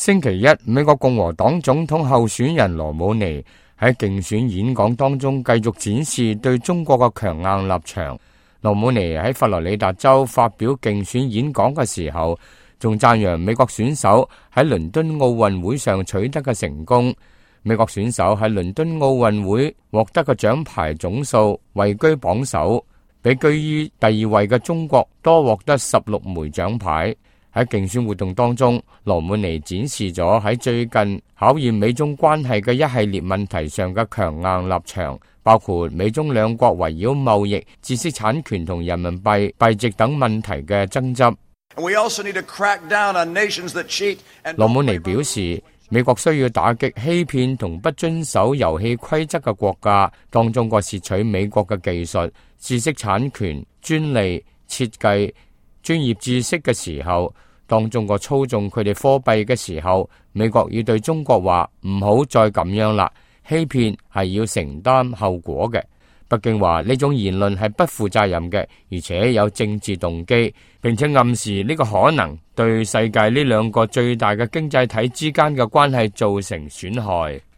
星期一，美國共和黨總統候選人羅姆尼喺競選演講當中繼續展示對中國嘅強硬立場。羅姆尼喺佛羅里達州發表競選演講嘅時候，仲讚揚美國選手喺倫敦奧運會上取得嘅成功。美國選手喺倫敦奧運會獲得嘅獎牌總數位居榜首，比居於第二位嘅中國多獲得16枚獎牌。喺競選活動當中，羅姆尼展示咗喺最近考驗美中關係嘅一系列問題上嘅強硬立場，包括美中兩國圍繞貿易、知識產權同人民幣幣值等問題嘅爭執。羅姆尼表示，美國需要打擊欺騙同不遵守遊戲規則嘅國家，當中國竊取美國嘅技術、知識產權、專利、設計、專業知識嘅時候，當中國操縱佢哋貨幣嘅時候，美國要對中國話唔好再咁樣啦，欺騙係要承擔後果嘅。北京話呢種言論係不負責任嘅，而且有政治動機，並且暗示呢個可能對世界呢兩個最大嘅經濟體之間嘅關係造成損害。